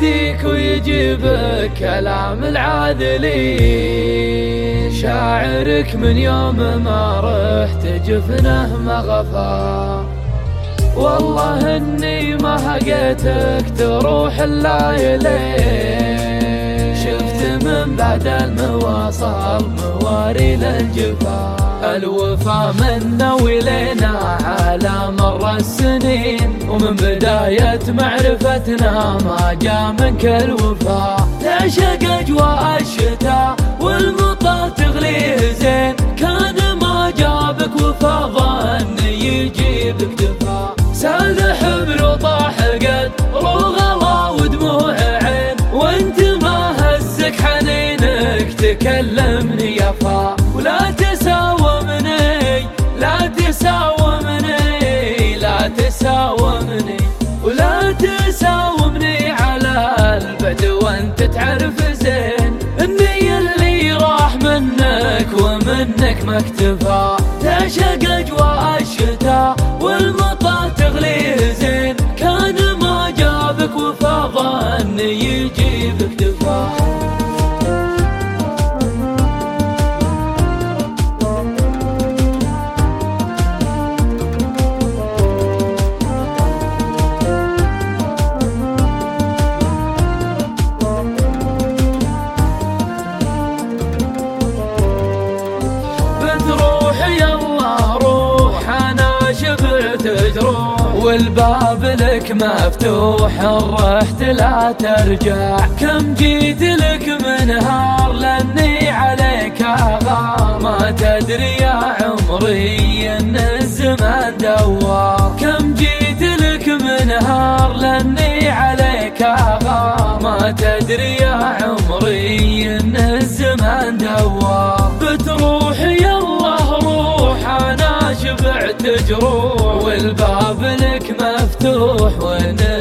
يهديك ويجيبك كلام العادلين. شاعرك من يوم ما رحت جفنه ما غفى، والله اني ما هقيتك تروح الليلين. شفت من بعد المواصل مواري للجفا، الوفا منا ولينا على مر السنين، ومن بداية معرفتنا ما جا منك الوفا. تعشق أجواء الشتاء والمطر تغليه زين، كان ما جابك وفا ظن يجيبك دفا. سال حبر وطاح قد روغلا ودموع عين، وانت ما هزك حنينك تكلمني يفا. ولا تساومني لا تساومني لا تساومني ولا تساومني على البدو، وانت تعرف زين اني اللي راح منك ومنك ما اكتفى. تعشق اجواء الشتاء والمطر تغليه زين، كان ما جابك وفا ظن يجيبك دفا. والباب لك مفتوح رحت لا ترجع. كم جيت لك من نهار لاني عليك اغار، ما تدري يا عمري ان الزمان دوار. كم جيت لك من نهار لاني عليك اغار، ما تدري يا عمري ان الزمان دوار. بتروح يلا روح انا شبعت جروح، والباب لك مفتوح